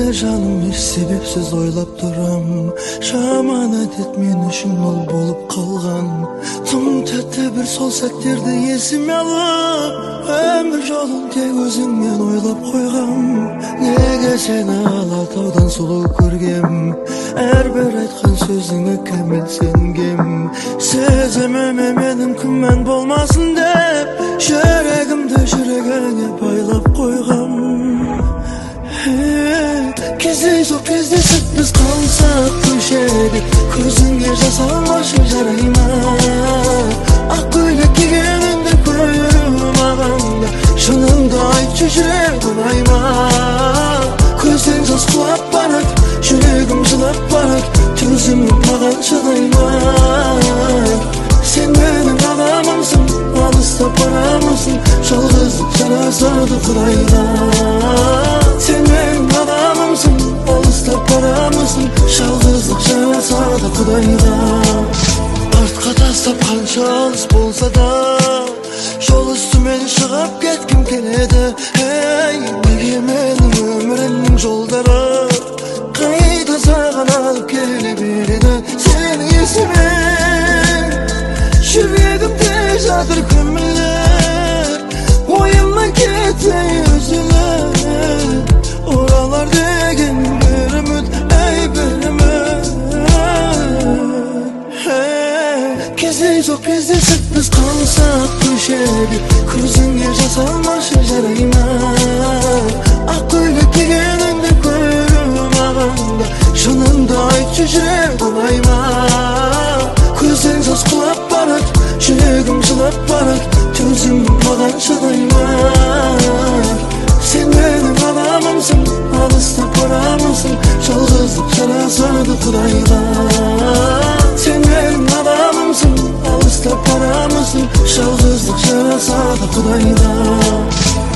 жаным еш себепсіз ойлап тұрам. Жаман әдет мен үшін ол болып қалған. Тым тәтті бір сол сәттерді есіме алып, өмір жолын тек өзіңмен ойлап қойғам. Неге сені Алатаудан сұлу көргем, әрбір айтқан сөзіңе кәміл сенгем. Сезіміме менің күмән болмасын деп, жүрегімді жүрегіңе байлап қойғам. Кездейсоқ кездесіп біз қалсақ көшеде, көзіңе жас алмашы жарай ма? Ақ көйлек кигеніңді көріп мағанда, шыныңды айтшы жүрек ұнай ма? Көзден жас құлап барады, жүрегім жылап барады, төзімім маған шыдай ма? Сен менің адамымсың, алыстап барамысың, жалғыздық жарасады Құдайдан. Сен менің адамымсың, алыстап барамысың, жалғыздық жарасады Құдайдан. Артқа тастап қанша алыс болса да, жол үстімен шығып кеткім келеді. Неге менің өмірімнің жолдары қайда саған алып келе береді? Сенің есімен жүрегімде жатыр көмілер, ойымнан кетпей үзілер. Оралар деген бір үміт, әй бір үміт. Кездейсоқ кездесіп біз қалсақ көшеде, көзіңе жас алмашы жарай ма? Ақ көйлек кигеніңді көріп мағанда, шыныңды айтшы жүрек ұнай ма? Көзден жас құлап барады, жүрегім жылап барады, төзімім маған шыдай ма? Сен менің адамымсың, алыстап барамысың, жалғыздық жарасады Құдайдан. Сен менің адамымсың, алыстап барамысың, жалғыздық жарасады Құдайдан.